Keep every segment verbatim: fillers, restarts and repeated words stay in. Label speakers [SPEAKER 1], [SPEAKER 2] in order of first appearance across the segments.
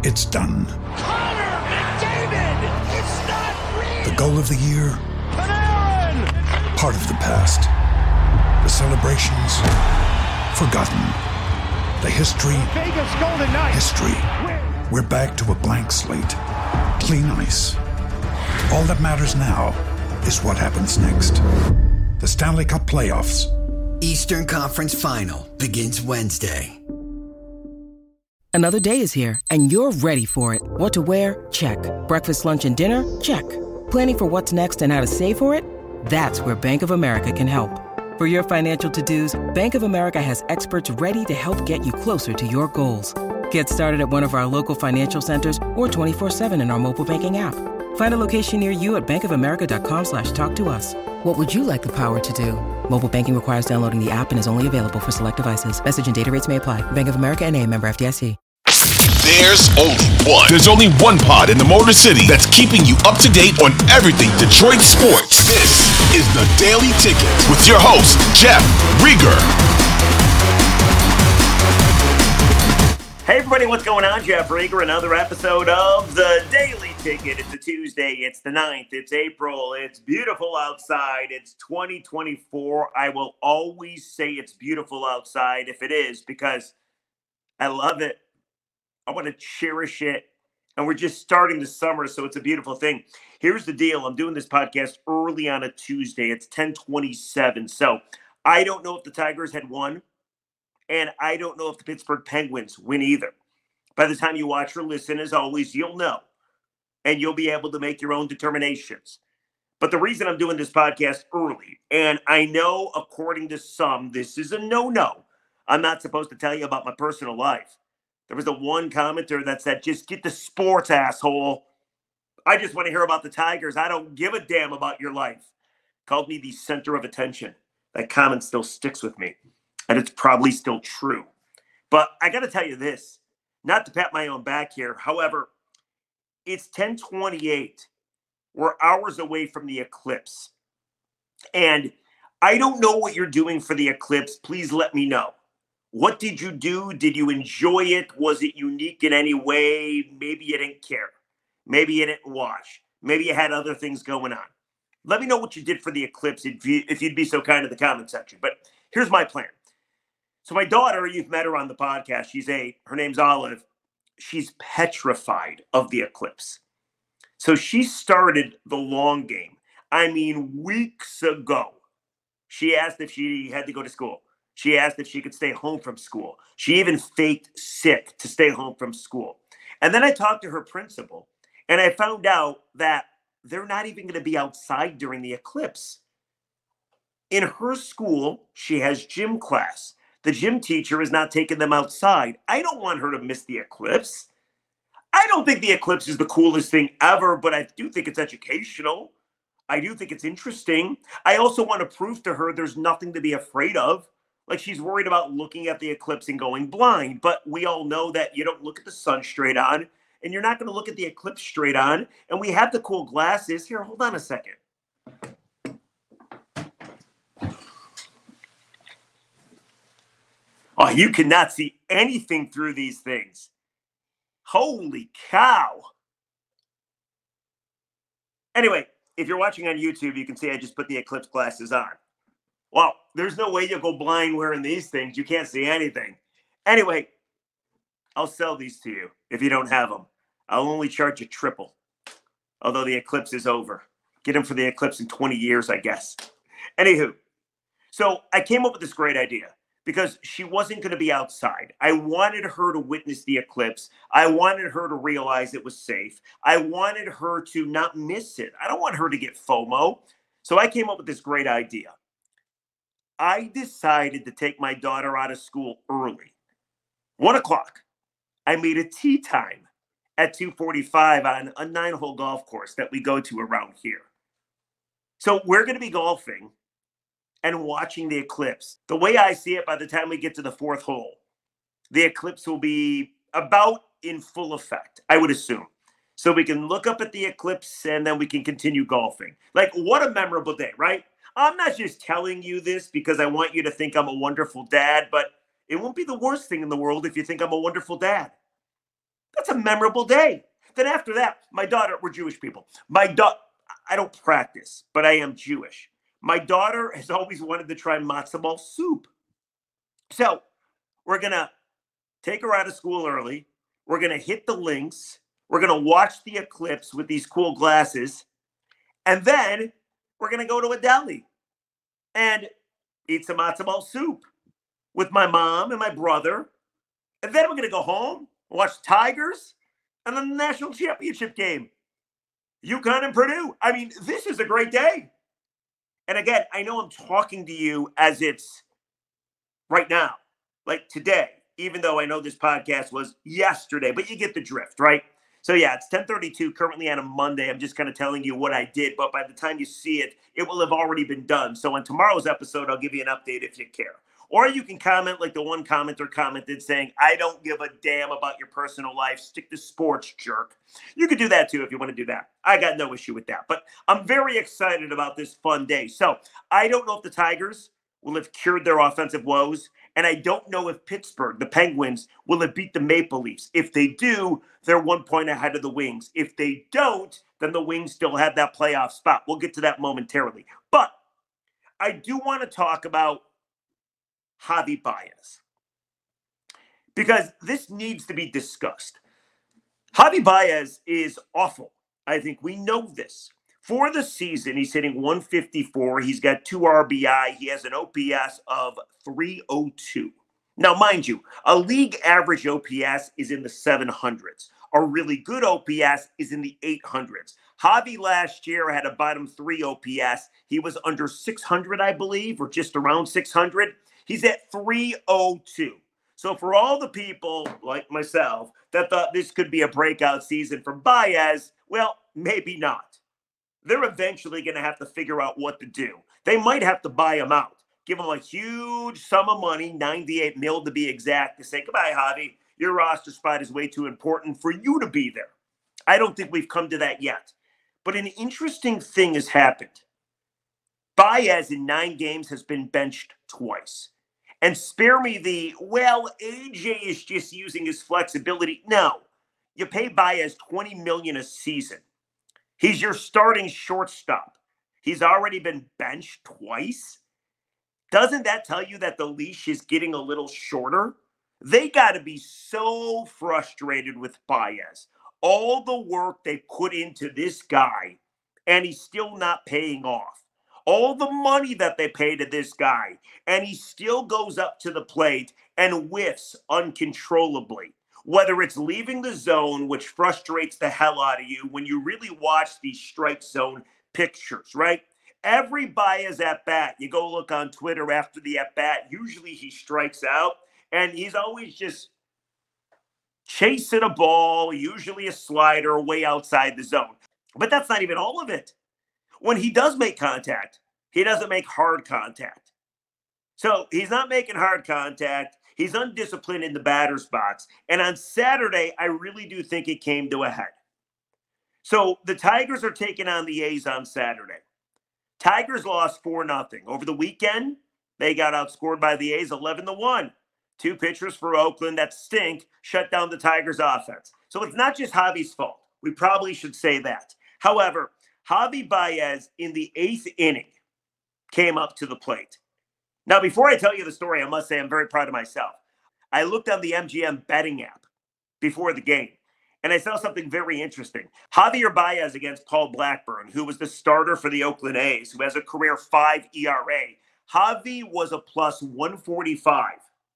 [SPEAKER 1] It's done.
[SPEAKER 2] Connor McDavid! It's not real!
[SPEAKER 1] The goal of the year?
[SPEAKER 2] Panarin!
[SPEAKER 1] Part of the past. The celebrations? Forgotten. The history?
[SPEAKER 2] Vegas Golden Knights!
[SPEAKER 1] History. We're back to a blank slate. Clean ice. All that matters now is what happens next. The Stanley Cup Playoffs.
[SPEAKER 3] Eastern Conference Final begins Wednesday.
[SPEAKER 4] Another day is here, and you're ready for it. What to wear? Check. Breakfast, lunch, and dinner? Check. Planning for what's next and how to save for it? That's where Bank of America can help. For your financial to-dos, Bank of America has experts ready to help get you closer to your goals. Get started at one of our local financial centers or twenty-four seven in our mobile banking app. Find a location near you at bankofamerica.com slash talk to us. What would you like the power to do? Mobile banking requires downloading the app and is only available for select devices. Message and data rates may apply. Bank of America N A, member F D I C.
[SPEAKER 5] There's only one. There's only one pod in the Motor City that's keeping you up to date on everything Detroit sports. This is The Daily Ticket with your host, Jeff Rieger.
[SPEAKER 6] Hey everybody, what's going on? Jeff Rieger, another episode of The Daily Ticket. It's a Tuesday, it's the ninth, it's April, it's beautiful outside, it's twenty twenty-four. I will always say it's beautiful outside if it is, because I love it. I want to cherish it. And we're just starting the summer, so it's a beautiful thing. Here's the deal. I'm doing this podcast early on a Tuesday. It's ten twenty-seven. So I don't know if the Tigers had won, and I don't know if the Pittsburgh Penguins win either. By the time you watch or listen, as always, you'll know. And you'll be able to make your own determinations. But the reason I'm doing this podcast early, and I know according to some, this is a no-no. I'm not supposed to tell you about my personal life. There was the one commenter that said, just get the sports, asshole. I just want to hear about the Tigers. I don't give a damn about your life. Called me the center of attention. That comment still sticks with me. And it's probably still true. But I got to tell you this, not to pat my own back here. However, it's ten twenty-eight. We're hours away from the eclipse. And I don't know what you're doing for the eclipse. Please let me know. What did you do? Did you enjoy it? Was it unique in any way? Maybe you didn't care. Maybe you didn't watch. Maybe you had other things going on. Let me know what you did for the eclipse if, you, if you'd be so kind in the comment section. But here's my plan. So my daughter, you've met her on the podcast. She's eight. Her name's Olive. She's petrified of the eclipse. So she started the long game. I mean, weeks ago. She asked if she had to go to school. She asked if she could stay home from school. She even faked sick to stay home from school. And then I talked to her principal, and I found out that they're not even going to be outside during the eclipse. In her school, she has gym class. The gym teacher is not taking them outside. I don't want her to miss the eclipse. I don't think the eclipse is the coolest thing ever, but I do think it's educational. I do think it's interesting. I also want to prove to her there's nothing to be afraid of. Like, she's worried about looking at the eclipse and going blind. But we all know that you don't look at the sun straight on, and you're not going to look at the eclipse straight on. And we have the cool glasses. Here, hold on a second. Oh, you cannot see anything through these things. Holy cow. Anyway, if you're watching on YouTube, you can see I just put the eclipse glasses on. Well, there's no way you'll go blind wearing these things. You can't see anything. Anyway, I'll sell these to you if you don't have them. I'll only charge you triple, although the eclipse is over. Get them for the eclipse in twenty years, I guess. Anywho, so I came up with this great idea because she wasn't going to be outside. I wanted her to witness the eclipse. I wanted her to realize it was safe. I wanted her to not miss it. I don't want her to get FOMO. So I came up with this great idea. I decided to take my daughter out of school early. One o'clock. I made a tee time at two forty-five on a nine-hole golf course that we go to around here. So we're going to be golfing and watching the eclipse. The way I see it, by the time we get to the fourth hole, the eclipse will be about in full effect, I would assume. So we can look up at the eclipse and then we can continue golfing. Like, what a memorable day, right? I'm not just telling you this because I want you to think I'm a wonderful dad, but it won't be the worst thing in the world if you think I'm a wonderful dad. That's a memorable day. Then after that, my daughter, we're Jewish people. My daughter, I don't practice, but I am Jewish. My daughter has always wanted to try matzo ball soup. So we're going to take her out of school early. We're going to hit the links. We're going to watch the eclipse with these cool glasses. And then we're going to go to a deli and eat some matzo ball soup with my mom and my brother. And then we're going to go home, watch Tigers, and then the national championship game. UConn and Purdue. I mean, this is a great day. And again, I know I'm talking to you as it's right now, like today, even though I know this podcast was yesterday, but you get the drift, right? So yeah, it's ten thirty-two currently on a Monday. I'm just kind of telling you what I did, but by the time you see it, it will have already been done. So on tomorrow's episode, I'll give you an update if you care. Or you can comment like the one commenter commented saying, I don't give a damn about your personal life. Stick to sports, jerk. You could do that too if you want to do that. I got no issue with that. But I'm very excited about this fun day. So I don't know if the Tigers will have cured their offensive woes. And I don't know if Pittsburgh, the Penguins, will have beat the Maple Leafs. If they do, they're one point ahead of the Wings. If they don't, then the Wings still have that playoff spot. We'll get to that momentarily. But I do want to talk about Javi Baez, because this needs to be discussed. Javi Baez is awful. I think we know this. For the season, he's hitting one fifty-four. He's got two R B I. He has an O P S of three oh two. Now, mind you, a league average O P S is in the seven hundreds. A really good O P S is in the eight hundreds. Javi last year had a bottom three O P S. He was under six hundred, I believe, or just around six hundred. He's at three oh two. So for all the people like myself that thought this could be a breakout season for Baez, well, maybe not. They're eventually going to have to figure out what to do. They might have to buy him out, give him a huge sum of money, ninety-eight mil to be exact, to say, goodbye, Javi. Your roster spot is way too important for you to be there. I don't think we've come to that yet. But an interesting thing has happened. Baez in nine games has been benched twice. And spare me the, well, A J is just using his flexibility. No, you pay Baez twenty million dollars a season. He's your starting shortstop. He's already been benched twice. Doesn't that tell you that the leash is getting a little shorter? They got to be so frustrated with Baez. All the work they put into this guy, and he's still not paying off. All the money that they pay to this guy, and he still goes up to the plate and whiffs uncontrollably. Whether it's leaving the zone, which frustrates the hell out of you when you really watch these strike zone pictures, right? Every Baez at bat, you go look on Twitter after the at bat, usually he strikes out, and he's always just chasing a ball, usually a slider, way outside the zone. But that's not even all of it. When he does make contact, he doesn't make hard contact. So he's not making hard contact. He's undisciplined in the batter's box. And on Saturday, I really do think it came to a head. So the Tigers are taking on the A's on Saturday. Tigers lost four nothing. Over the weekend, they got outscored by the A's eleven to one. Two pitchers for Oakland that stink shut down the Tigers' offense. So it's not just Javi's fault. We probably should say that. However, Javi Baez in the eighth inning came up to the plate. Now, before I tell you the story, I must say I'm very proud of myself. I looked on the M G M betting app before the game, and I saw something very interesting. Javier Baez against Paul Blackburn, who was the starter for the Oakland A's, who has a career five E R A. Javi was a plus one forty-five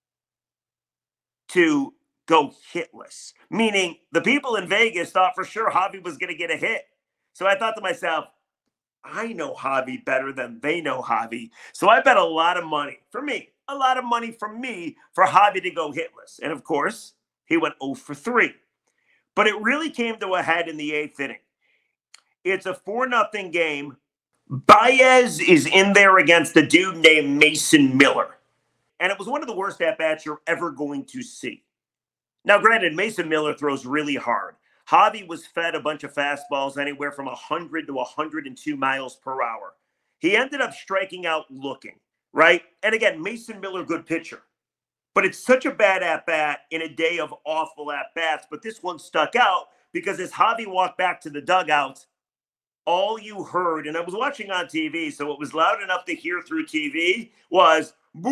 [SPEAKER 6] to go hitless, meaning the people in Vegas thought for sure Javi was going to get a hit. So I thought to myself, I know Javi better than they know Javi. So I bet a lot of money for me, a lot of money from me for Javi to go hitless. And of course, he went oh for three. But it really came to a head in the eighth inning. It's a four nothing game. Baez is in there against a dude named Mason Miller. And it was one of the worst at-bats you're ever going to see. Now, granted, Mason Miller throws really hard. Javi was fed a bunch of fastballs anywhere from one hundred to one hundred two miles per hour. He ended up striking out looking, right? And again, Mason Miller, good pitcher. But it's such a bad at-bat in a day of awful at-bats. But this one stuck out because as Javi walked back to the dugouts, all you heard, and I was watching on T V, so it was loud enough to hear through T V, was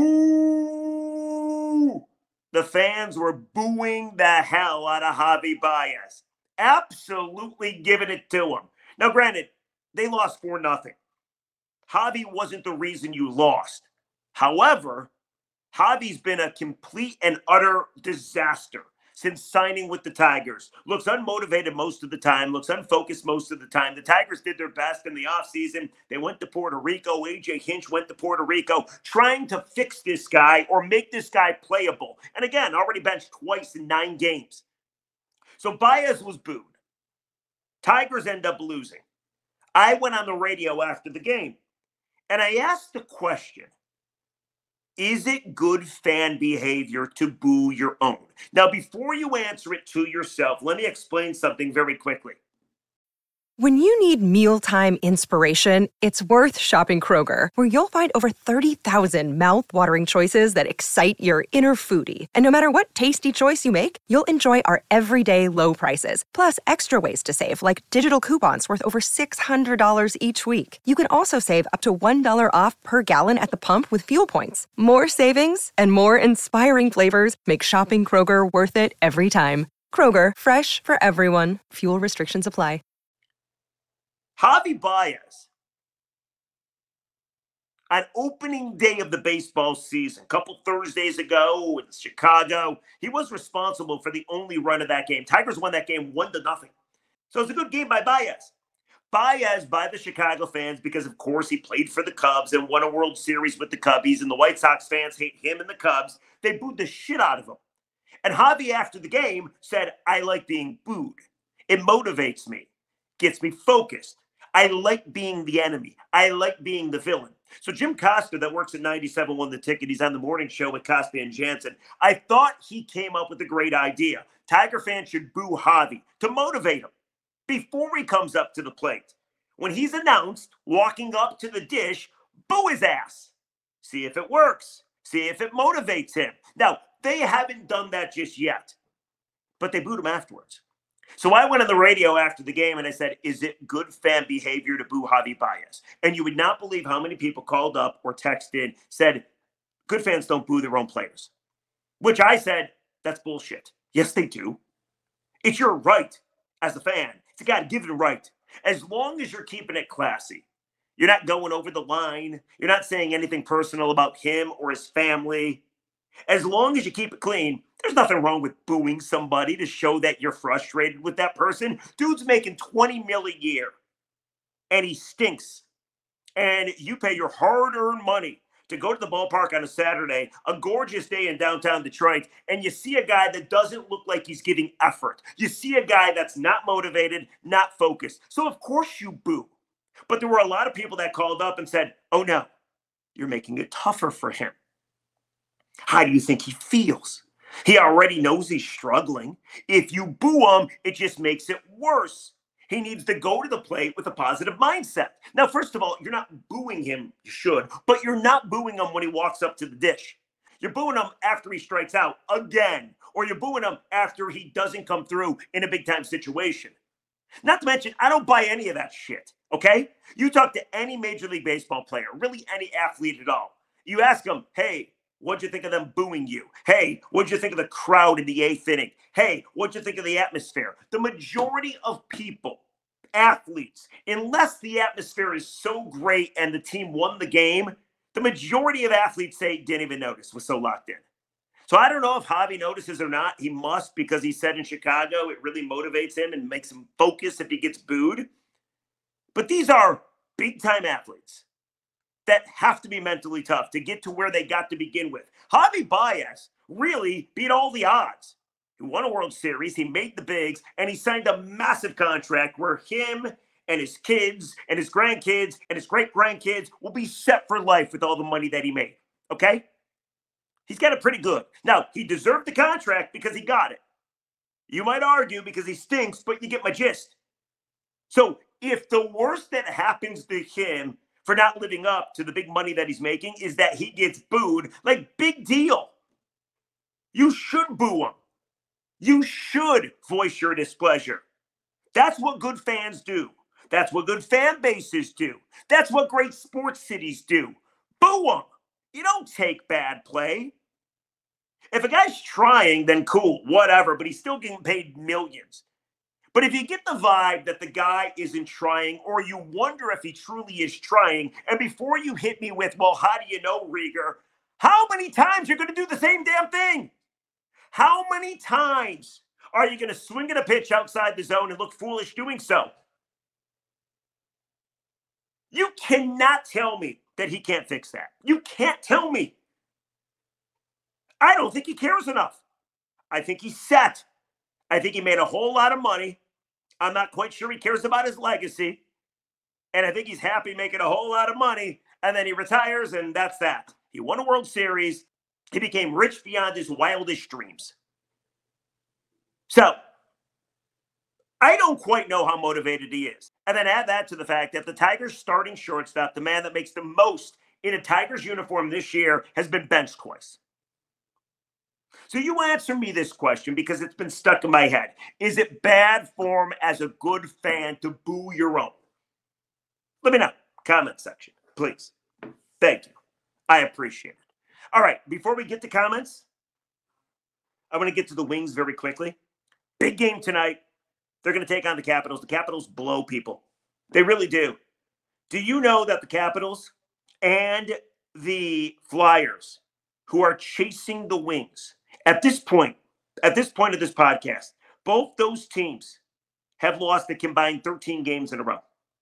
[SPEAKER 6] boo! The fans were booing the hell out of Javi Baez. Absolutely giving it to him. Now, granted, they lost four nothing. Javi wasn't the reason you lost. However, Javi's been a complete and utter disaster since signing with the Tigers. Looks unmotivated most of the time, looks unfocused most of the time. The Tigers did their best in the offseason. They went to Puerto Rico. A J Hinch went to Puerto Rico trying to fix this guy or make this guy playable. And again, already benched twice in nine games. So Baez was booed. Tigers end up losing. I went on the radio after the game, and I asked the question, is it good fan behavior to boo your own? Now, before you answer it to yourself, let me explain something very quickly.
[SPEAKER 7] When you need mealtime inspiration, it's worth shopping Kroger, where you'll find over thirty thousand mouth-watering choices that excite your inner foodie. And no matter what tasty choice you make, you'll enjoy our everyday low prices, plus extra ways to save, like digital coupons worth over six hundred dollars each week. You can also save up to one dollar off per gallon at the pump with fuel points. More savings and more inspiring flavors make shopping Kroger worth it every time. Kroger, fresh for everyone. Fuel restrictions apply.
[SPEAKER 6] Javi Baez, on opening day of the baseball season, a couple Thursdays ago in Chicago, he was responsible for the only run of that game. Tigers won that game one to nothing. So it's a good game by Baez. Baez by the Chicago fans because, of course, he played for the Cubs and won a World Series with the Cubbies, and the White Sox fans hate him and the Cubs. They booed the shit out of him. And Javi, after the game, said, I like being booed. It motivates me, gets me focused. I like being the enemy. I like being the villain. So Jim Costa, that works at ninety-seven point one The Ticket, he's on the morning show with Costa and Jansen. I thought he came up with a great idea. Tiger fans should boo Javi to motivate him before he comes up to the plate. When he's announced walking up to the dish, boo his ass. See if it works. See if it motivates him. Now, they haven't done that just yet, but they booed him afterwards. So I went on the radio after the game and I said, is it good fan behavior to boo Javi Baez? And you would not believe how many people called up or texted, said, good fans don't boo their own players. Which I said, that's bullshit. Yes, they do. It's your right as a fan. It's a God-given right. As long as you're keeping it classy. You're not going over the line. You're not saying anything personal about him or his family. As long as you keep it clean, there's nothing wrong with booing somebody to show that you're frustrated with that person. Dude's making twenty mil a year, and he stinks. And you pay your hard-earned money to go to the ballpark on a Saturday, a gorgeous day in downtown Detroit, and you see a guy that doesn't look like he's giving effort. You see a guy that's not motivated, not focused. So, of course, you boo. But there were a lot of people that called up and said, oh, no, you're making it tougher for him. How do you think he feels? He already knows he's struggling. If you boo him, it just makes it worse. He needs to go to the plate with a positive mindset. Now, first of all, you're not booing him, you should, but you're not booing him when he walks up to the dish. You're booing him after he strikes out again, or you're booing him after he doesn't come through in a big-time situation. Not to mention, I don't buy any of that shit, okay? You talk to any Major League Baseball player, really any athlete at all. You ask them, hey, what'd you think of them booing you? Hey, what'd you think of the crowd in the eighth inning? Hey, what'd you think of the atmosphere? The majority of people, athletes, unless the atmosphere is so great and the team won the game, the majority of athletes say didn't even notice, was so locked in. So I don't know if Javi notices or not. He must, because he said in Chicago it really motivates him and makes him focus if he gets booed. But these are big-time athletes that have to be mentally tough to get to where they got to begin with. Javi Baez really beat all the odds. He won a World Series, he made the bigs, and he signed a massive contract where him and his kids and his grandkids and his great-grandkids will be set for life with all the money that he made, okay? He's got it pretty good. Now, he deserved the contract because he got it. You might argue because he stinks, but you get my gist. So if the worst that happens to him for not living up to the big money that he's making is that he gets booed, like, big deal. You should boo them. You should voice your displeasure. That's what good fans do. That's what good fan bases do. That's what great sports cities do. Boo them. You don't take bad play. If a guy's trying, then cool, whatever, but he's still getting paid millions. But if you get the vibe that the guy isn't trying, or you wonder if he truly is trying, and before you hit me with, well, how do you know, Rieger? How many times you're going to do the same damn thing? How many times are you going to swing at a pitch outside the zone and look foolish doing so? You cannot tell me that he can't fix that. You can't tell me. I don't think he cares enough. I think he's set. I think he made a whole lot of money. I'm not quite sure he cares about his legacy. And I think he's happy making a whole lot of money. And then he retires, and that's that. He won a World Series. He became rich beyond his wildest dreams. So, I don't quite know how motivated he is. And then add that to the fact that the Tigers starting shortstop, the man that makes the most in a Tigers uniform this year, has been benched twice. So you answer me this question because it's been stuck in my head. Is it bad form as a good fan to boo your own? Let me know. Comment section, please. Thank you. I appreciate it. All right, before we get to comments, I want to get to the Wings very quickly. Big game tonight. They're going to take on the Capitals. The Capitals blow people. They really do. Do you know that the Capitals and the Flyers, who are chasing the Wings, At this point, at this point of this podcast, both those teams have lost a combined thirteen games in a row.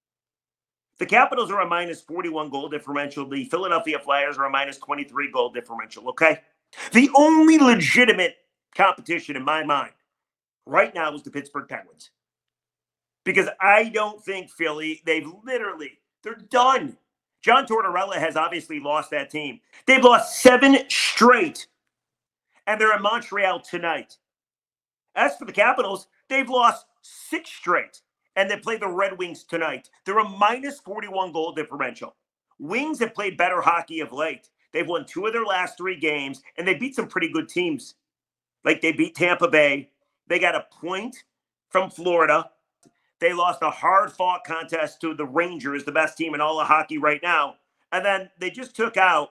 [SPEAKER 6] The Capitals are a minus forty-one goal differential. The Philadelphia Flyers are a minus twenty-three goal differential, okay? The only legitimate competition in my mind right now is the Pittsburgh Penguins. Because I don't think Philly, they've literally, they're done. John Tortorella has obviously lost that team. They've lost seven straight. And they're in Montreal tonight. As for the Capitals, they've lost six straight, and they play the Red Wings tonight. They're a minus forty-one goal differential. Wings have played better hockey of late. They've won two of their last three games, and they beat some pretty good teams. Like they beat Tampa Bay. They got a point from Florida. They lost a hard-fought contest to the Rangers, the best team in all of hockey right now. And then they just took out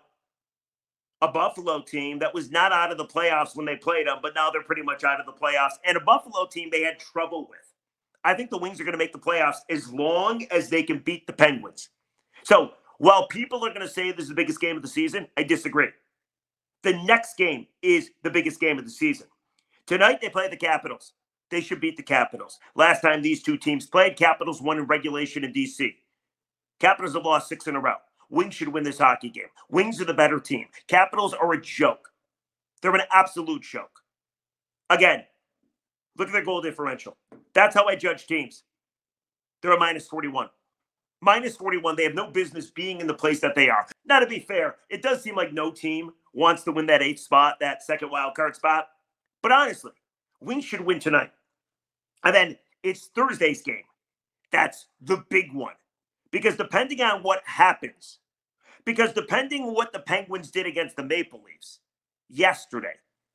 [SPEAKER 6] a Buffalo team that was not out of the playoffs when they played them, but now they're pretty much out of the playoffs. And a Buffalo team they had trouble with. I think the Wings are going to make the playoffs as long as they can beat the Penguins. So while people are going to say this is the biggest game of the season, I disagree. The next game is the biggest game of the season. Tonight they play the Capitals. They should beat the Capitals. Last time these two teams played, Capitals won in regulation in D C. Capitals have lost six in a row. Wings should win this hockey game. Wings are the better team. Capitals are a joke. They're an absolute joke. Again, look at their goal differential. That's how I judge teams. They're a minus forty-one. Minus forty-one, they have no business being in the place that they are. Now, to be fair, it does seem like no team wants to win that eighth spot, that second wild card spot. But honestly, Wings should win tonight. And then it's Thursday's game. That's the big one. Because depending on what happens, because depending on what the Penguins did against the Maple Leafs yesterday,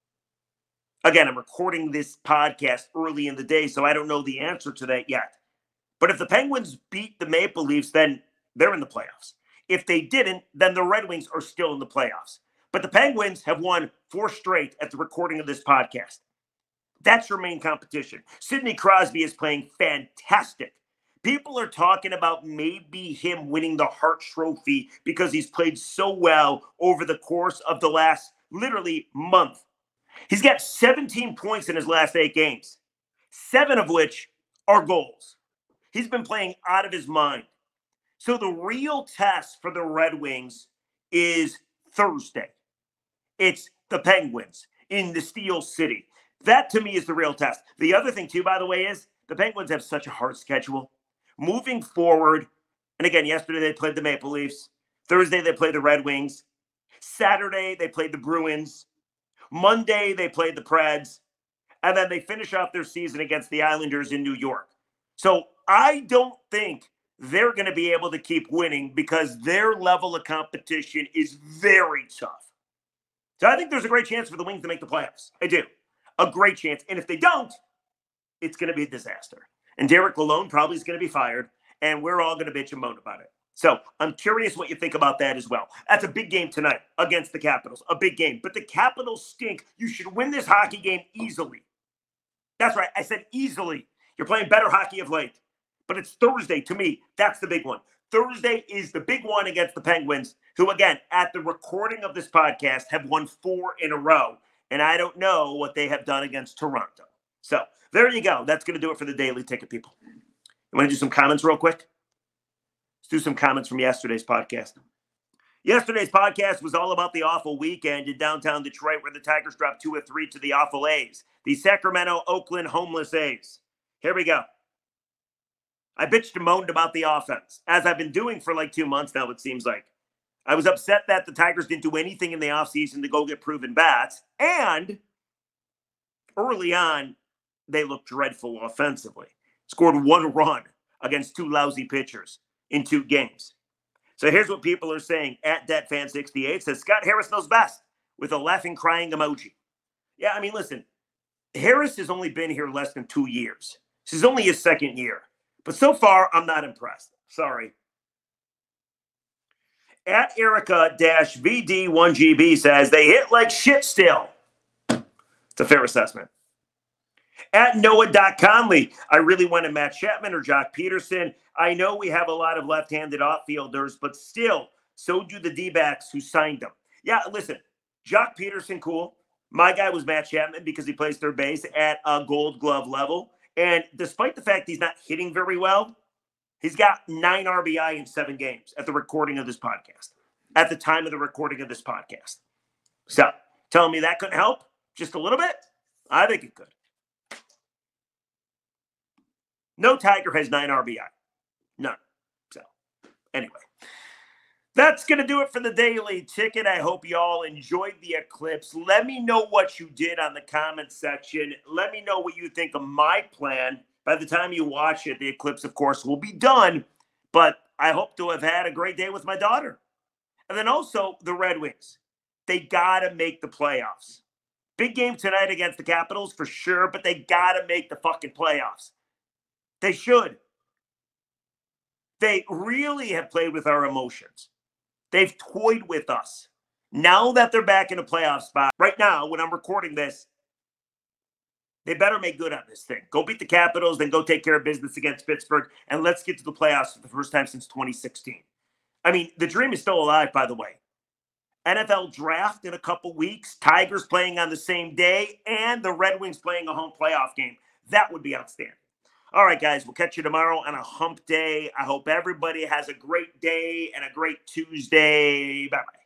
[SPEAKER 6] again, I'm recording this podcast early in the day, so I don't know the answer to that yet. But if the Penguins beat the Maple Leafs, then they're in the playoffs. If they didn't, then the Red Wings are still in the playoffs. But the Penguins have won four straight at the recording of this podcast. That's your main competition. Sidney Crosby is playing fantastic. People are talking about maybe him winning the Hart Trophy because he's played so well over the course of the last, literally, month. He's got seventeen points in his last eight games, seven of which are goals. He's been playing out of his mind. So the real test for the Red Wings is Thursday. It's the Penguins in the Steel City. That, to me, is the real test. The other thing, too, by the way, is the Penguins have such a hard schedule. Moving forward, and again, yesterday they played the Maple Leafs. Thursday they played the Red Wings. Saturday they played the Bruins. Monday they played the Preds. And then they finish off their season against the Islanders in New York. So I don't think they're going to be able to keep winning because their level of competition is very tough. So I think there's a great chance for the Wings to make the playoffs. I do. A great chance. And if they don't, it's going to be a disaster. And Derek Lalonde probably is going to be fired, and we're all going to bitch and moan about it. So I'm curious what you think about that as well. That's a big game tonight against the Capitals. A big game. But the Capitals stink. You should win this hockey game easily. That's right. I said easily. You're playing better hockey of late. But it's Thursday to me. That's the big one. Thursday is the big one against the Penguins, who, again, at the recording of this podcast, have won four in a row. And I don't know what they have done against Toronto. So there you go. That's going to do it for the Daily Ticket, people. You want to do some comments real quick? Let's do some comments from yesterday's podcast. Yesterday's podcast was all about the awful weekend in downtown Detroit where the Tigers dropped two or three to the awful A's, the Sacramento, Oakland homeless A's. Here we go. I bitched and moaned about the offense, as I've been doing for like two months now, it seems like. I was upset that the Tigers didn't do anything in the offseason to go get proven bats, and early on, they looked dreadful offensively. Scored one run against two lousy pitchers in two games. So here's what people are saying. At Dat Fan sixty-eight says, Scott Harris knows best, with a laughing, crying emoji. Yeah, I mean, listen, Harris has only been here less than two years. This is only his second year. But so far, I'm not impressed. Sorry. At Erica V D one G B says, they hit like shit still. It's a fair assessment. At Noah.Conley, I really wanted Matt Chapman or Jock Peterson. I know we have a lot of left-handed outfielders, but still, so do the D-backs who signed them. Yeah, listen, Jock Peterson, cool. My guy was Matt Chapman because he plays third base at a Gold Glove level. And despite the fact he's not hitting very well, he's got nine R B I in seven games at the recording of this podcast, at the time of the recording of this podcast. So, telling me that couldn't help just a little bit? I think it could. No Tiger has nine R B I. None. So, anyway. That's going to do it for the Daily Ticket. I hope you all enjoyed the eclipse. Let me know what you did on the comment section. Let me know what you think of my plan. By the time you watch it, the eclipse, of course, will be done. But I hope to have had a great day with my daughter. And then also the Red Wings. They got to make the playoffs. Big game tonight against the Capitals for sure, but they got to make the fucking playoffs. They should. They really have played with our emotions. They've toyed with us. Now that they're back in a playoff spot, right now, when I'm recording this, they better make good on this thing. Go beat the Capitals, then go take care of business against Pittsburgh, and let's get to the playoffs for the first time since twenty sixteen. I mean, the dream is still alive, by the way. N F L draft in a couple weeks, Tigers playing on the same day, and the Red Wings playing a home playoff game. That would be outstanding. All right, guys, we'll catch you tomorrow on a hump day. I hope everybody has a great day and a great Tuesday. Bye-bye.